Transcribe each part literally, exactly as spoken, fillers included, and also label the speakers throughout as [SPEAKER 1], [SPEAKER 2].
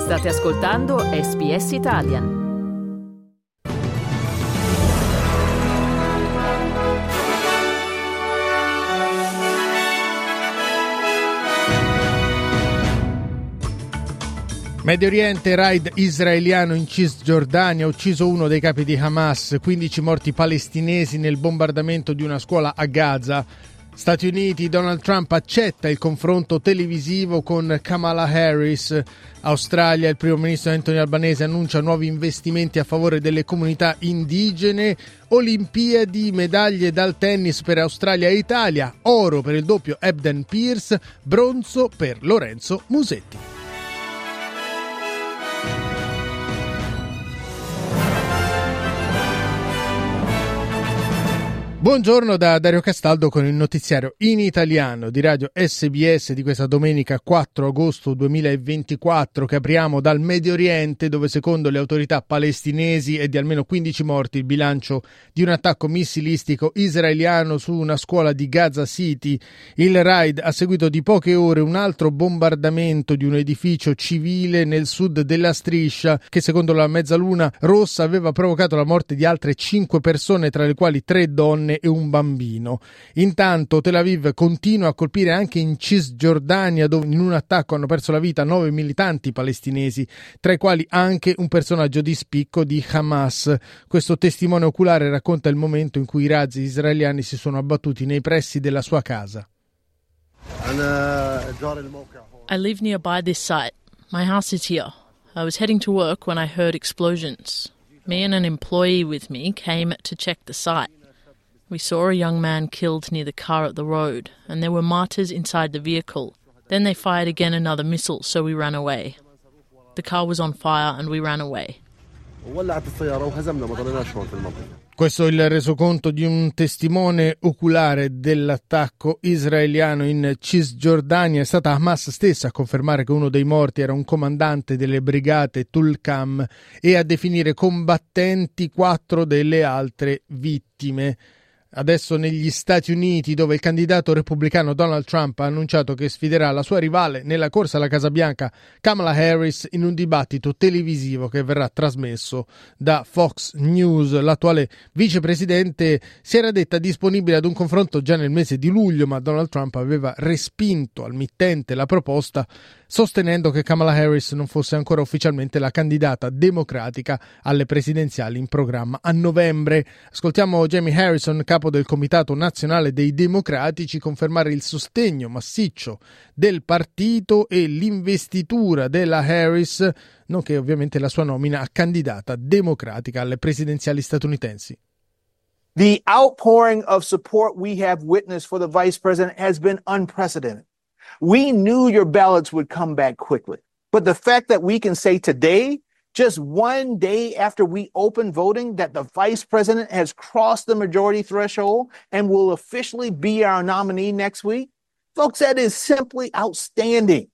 [SPEAKER 1] State ascoltando S B S Italian.
[SPEAKER 2] Medio Oriente, raid israeliano in Cisgiordania, ha ucciso uno dei capi di Hamas, quindici morti palestinesi nel bombardamento di una scuola a Gaza. Stati Uniti, Donald Trump accetta il confronto televisivo con Kamala Harris. Australia, il primo ministro Anthony Albanese annuncia nuovi investimenti a favore delle comunità indigene. Olimpiadi, medaglie dal tennis per Australia e Italia, oro per il doppio Ebden Pierce, bronzo per Lorenzo Musetti. Buongiorno da Dario Castaldo con il notiziario in italiano di Radio S B S di questa domenica quattro agosto duemilaventiquattro, che apriamo dal Medio Oriente, dove secondo le autorità palestinesi è di almeno quindici morti il bilancio di un attacco missilistico israeliano su una scuola di Gaza City. Il raid ha seguito di poche ore un altro bombardamento di un edificio civile nel sud della striscia, che secondo la Mezzaluna Rossa aveva provocato la morte di altre cinque persone, tra le quali tre donne e un bambino. Intanto Tel Aviv continua a colpire anche in Cisgiordania, dove in un attacco hanno perso la vita nove militanti palestinesi, tra i quali anche un personaggio di spicco di Hamas. Questo testimone oculare racconta il momento in cui i razzi israeliani si sono abbattuti nei pressi della sua casa.
[SPEAKER 3] I live nearby this site. My house is here. I was heading to work when I heard explosions. Me and an employee with me came to check the site. We saw a young man killed near the car at the road, and there were martyrs inside the vehicle. Then they fired again another missile, so we ran away. The car was on fire and we ran away.
[SPEAKER 2] Questo è il resoconto di un testimone oculare dell'attacco israeliano in Cisgiordania. È stata Hamas stessa a confermare che uno dei morti era un comandante delle brigate Tulkam e a definire combattenti quattro delle altre vittime. Adesso negli Stati Uniti, dove il candidato repubblicano Donald Trump ha annunciato che sfiderà la sua rivale nella corsa alla Casa Bianca, Kamala Harris, in un dibattito televisivo che verrà trasmesso da Fox News. L'attuale vicepresidente si era detta disponibile ad un confronto già nel mese di luglio, ma Donald Trump aveva respinto al mittente la proposta, sostenendo che Kamala Harris non fosse ancora ufficialmente la candidata democratica alle presidenziali in programma a novembre. Ascoltiamo Jamie Harrison, capo del Comitato Nazionale dei Democratici, confermare il sostegno massiccio del partito e l'investitura della Harris, nonché ovviamente la sua nomina a candidata democratica alle presidenziali statunitensi.
[SPEAKER 4] The outpouring of support we have witnessed for the vice president has been unprecedented. We knew your ballots would come back quickly, but the fact that we can say today, just one day after we open voting, that the vice president has crossed the majority threshold and will officially be our nominee next week, folks, that is simply outstanding.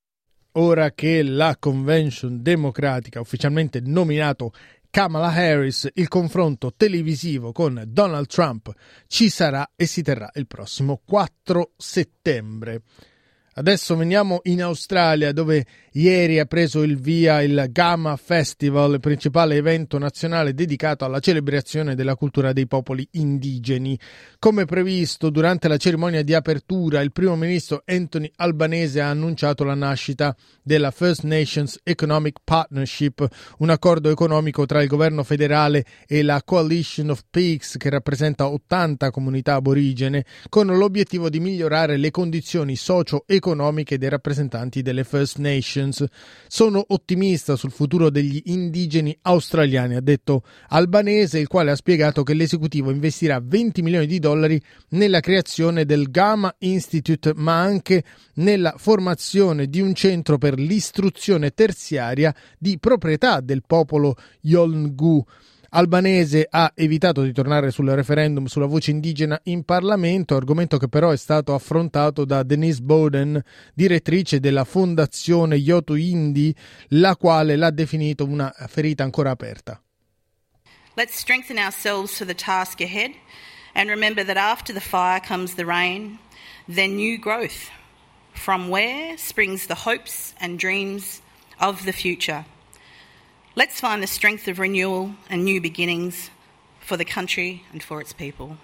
[SPEAKER 2] Ora che la Convention Democratica ha ufficialmente nominato Kamala Harris, il confronto televisivo con Donald Trump ci sarà e si terrà il prossimo quattro settembre. Adesso veniamo in Australia, dove ieri ha preso il via il Gamma Festival, il principale evento nazionale dedicato alla celebrazione della cultura dei popoli indigeni. Come previsto, durante la cerimonia di apertura, il primo ministro Anthony Albanese ha annunciato la nascita della First Nations Economic Partnership, un accordo economico tra il governo federale e la Coalition of Peaks, che rappresenta ottanta comunità aborigene, con l'obiettivo di migliorare le condizioni socio-economiche economiche dei rappresentanti delle First Nations. Sono ottimista sul futuro degli indigeni australiani, ha detto Albanese, il quale ha spiegato che l'esecutivo investirà venti milioni di dollari nella creazione del Gamma Institute, ma anche nella formazione di un centro per l'istruzione terziaria di proprietà del popolo Yolngu. Albanese ha evitato di tornare sul referendum sulla voce indigena in Parlamento, argomento che però è stato affrontato da Denise Bowden, direttrice della fondazione Yotu Indi, la quale l'ha definito una ferita ancora aperta.
[SPEAKER 5] Let's strengthen ourselves for the task ahead and remember that after the fire comes the rain, then new growth, from where springs the hopes and dreams of the future. Let's find the strength of renewal and new beginnings for the country and for its people.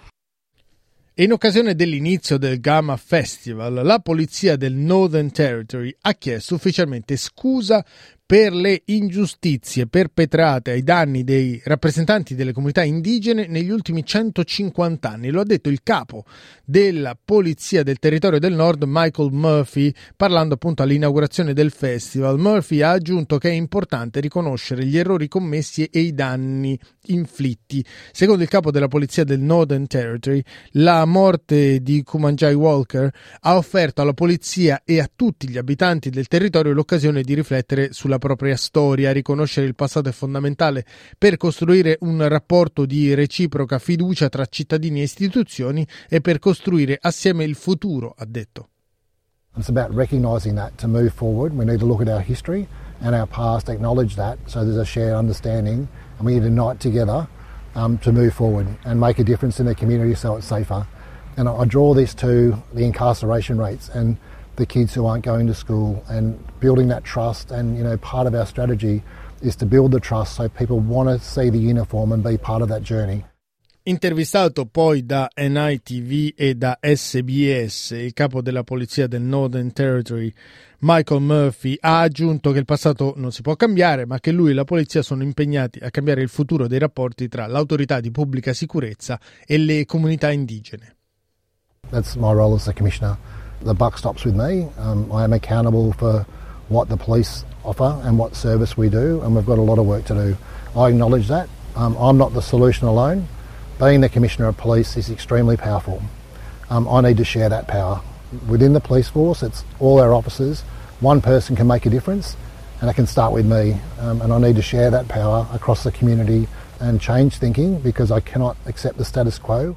[SPEAKER 2] In occasione dell'inizio del Gamma Festival, la polizia del Northern Territory ha chiesto ufficialmente scusa per le ingiustizie perpetrate ai danni dei rappresentanti delle comunità indigene negli ultimi centocinquanta anni. Lo ha detto il capo della Polizia del Territorio del Nord, Michael Murphy, parlando appunto all'inaugurazione del festival. Murphy ha aggiunto che è importante riconoscere gli errori commessi e i danni inflitti. Secondo il capo della Polizia del Northern Territory, la morte di Kumanjai Walker ha offerto alla polizia e a tutti gli abitanti del territorio l'occasione di riflettere sulla propria storia. Riconoscere il passato è fondamentale per costruire un rapporto di reciproca fiducia tra cittadini e istituzioni e per costruire assieme il futuro, ha detto.
[SPEAKER 6] It's about recognising that to move forward. We need to look at our history and our past, acknowledge that, so there's a shared understanding, and we need to unite together um, to move forward and make a difference in the community so it's safer. And I, I draw this to the incarceration rates and the kids who aren't going to school and building that trust. And, you know, part of our strategy is to build the trust so people want to see the uniform and be part of that journey.
[SPEAKER 2] Intervistato poi da N I T V e da S B S, il capo della polizia del Northern Territory, Michael Murphy, ha aggiunto che il passato non si può cambiare, ma che lui e la polizia sono impegnati a cambiare il futuro dei rapporti tra l'autorità di pubblica sicurezza e le comunità indigene.
[SPEAKER 6] That's my role as the commissioner. The buck stops with me. Um, I am accountable for what the police offer and what service we do, and we've got a lot of work to do. I acknowledge that. Um, I'm not the solution alone. Being the Commissioner of Police is extremely powerful. Um, I need to share that power. Within the police force, it's all our officers. One person can make a difference, and it can start with me. Um, and I need to share that power across the community and change thinking, because I cannot accept the status quo.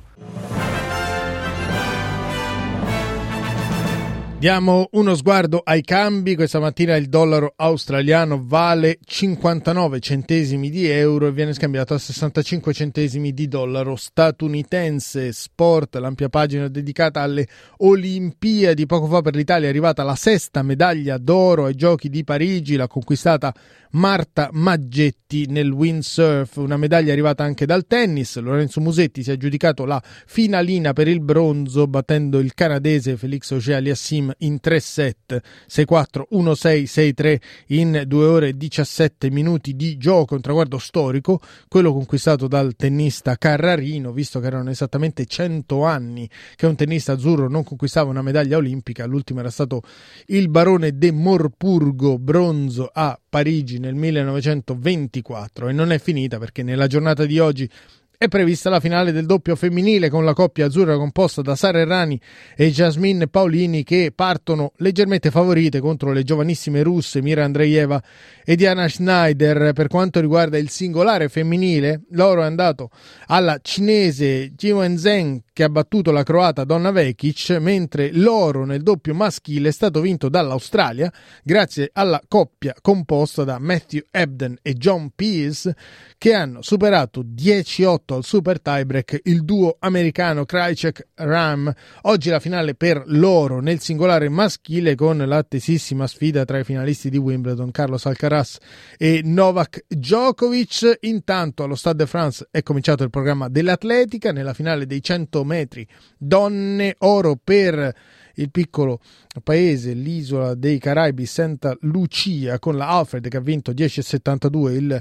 [SPEAKER 2] Diamo uno sguardo ai cambi. Questa mattina il dollaro australiano vale cinquantanove centesimi di euro e viene scambiato a sessantacinque centesimi di dollaro statunitense. Sport, l'ampia pagina dedicata alle Olimpiadi. Poco fa per l'Italia è arrivata la sesta medaglia d'oro ai Giochi di Parigi, l'ha conquistata Marta Maggetti nel windsurf. Una medaglia arrivata anche dal tennis. Lorenzo Musetti si è aggiudicato la finalina per il bronzo battendo il canadese Félix Auger-Aliassime in tre set, sei quattro, uno sei, sei tre in due ore e diciassette minuti di gioco, un traguardo storico, quello conquistato dal tennista Carrarino, visto che erano esattamente cento anni che un tennista azzurro non conquistava una medaglia olimpica. L'ultimo era stato il barone de Morpurgo, bronzo a Parigi nel millenovecentoventiquattro. E non è finita, perché nella giornata di oggi è prevista la finale del doppio femminile con la coppia azzurra composta da Sara Errani e Jasmine Paolini, che partono leggermente favorite contro le giovanissime russe Mira Andreeva e Diana Schneider. Per quanto riguarda il singolare femminile, l'oro è andato alla cinese Ji Wenzheng, che ha battuto la croata Donna Vekic, mentre l'oro nel doppio maschile è stato vinto dall'Australia grazie alla coppia composta da Matthew Ebden e John Pearce, che hanno superato dieci otto al super tiebreak il duo americano Krajicek-Ram. Oggi la finale per l'oro nel singolare maschile, con l'attesissima sfida tra i finalisti di Wimbledon, Carlos Alcaraz e Novak Djokovic. Intanto allo Stade de France è cominciato il programma dell'atletica. Nella finale dei cento metri donne, oro per il piccolo paese, l'isola dei Caraibi, Santa Lucia, con la Alfred che ha vinto dieci e settantadue il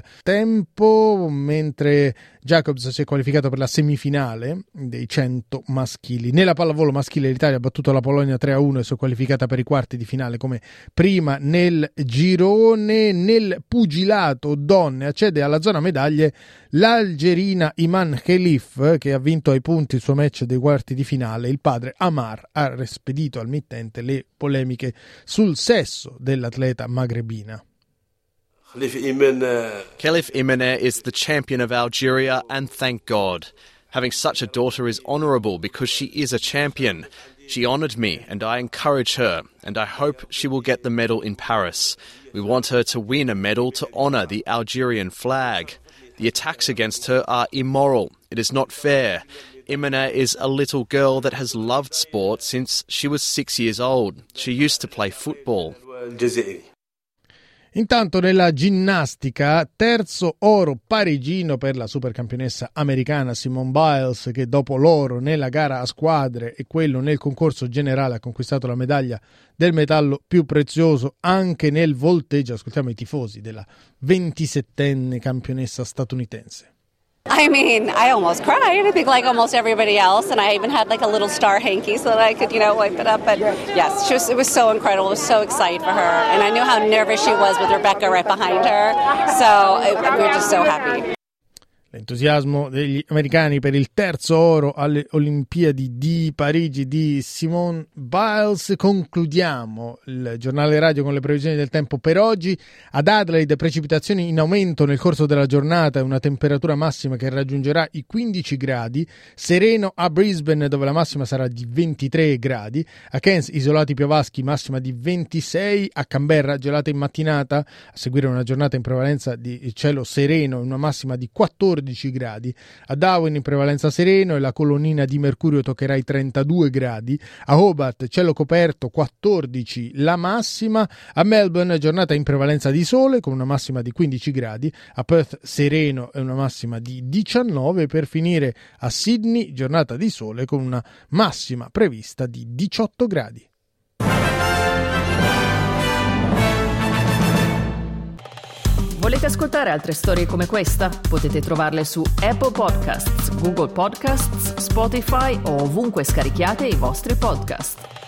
[SPEAKER 2] tempo, mentre Jacobs si è qualificato per la semifinale dei cento maschili. Nella pallavolo maschile l'Italia ha battuto la Polonia tre a uno e si è qualificata per i quarti di finale come prima nel girone. Nel pugilato donne accede alla zona medaglie l'algerina Iman Khelif, che ha vinto ai punti il suo match dei quarti di finale. Il padre Amar ha rispedito al mittente le polemiche sul sesso dell'atleta magrebina.
[SPEAKER 7] Khelif Imaneh is the champion of Algeria, and thank God. Having such a daughter is honourable because she is a champion. She honoured me and I encourage her, and I hope she will get the medal in Paris. We want her to win a medal to honour the Algerian flag. The attacks against her are immoral. It is not fair. Imaneh is a little girl that has loved sport since she was six years old. She used to play football.
[SPEAKER 2] Intanto nella ginnastica, terzo oro parigino per la supercampionessa americana Simone Biles, che dopo l'oro nella gara a squadre e quello nel concorso generale ha conquistato la medaglia del metallo più prezioso anche nel volteggio. Ascoltiamo i tifosi della ventisettenne campionessa statunitense.
[SPEAKER 8] I mean, I almost cried, I think like almost everybody else, and I even had like a little star hanky so that I could, you know, wipe it up. But yes, she was, it was so incredible. I was so excited for her, and I knew how nervous she was with Rebecca right behind her, so it, we were just so happy.
[SPEAKER 2] L'entusiasmo degli americani per il terzo oro alle Olimpiadi di Parigi di Simone Biles. Concludiamo il giornale radio con le previsioni del tempo per oggi. Ad Adelaide precipitazioni in aumento nel corso della giornata e una temperatura massima che raggiungerà i quindici gradi. Sereno a Brisbane, dove la massima sarà di ventitré gradi. A Cairns isolati piovaschi, massima di ventisei. A Canberra gelate in mattinata, a seguire una giornata in prevalenza di cielo sereno e una massima di quattordici gradi. A Darwin in prevalenza sereno e la colonnina di mercurio toccherà i trentadue gradi. A Hobart cielo coperto, quattordici la massima. A Melbourne giornata in prevalenza di sole con una massima di quindici gradi. A Perth sereno e una massima di diciannove. Per finire a Sydney giornata di sole con una massima prevista di diciotto gradi.
[SPEAKER 1] Volete ascoltare altre storie come questa? Potete trovarle su Apple Podcasts, Google Podcasts, Spotify o ovunque scarichiate i vostri podcast.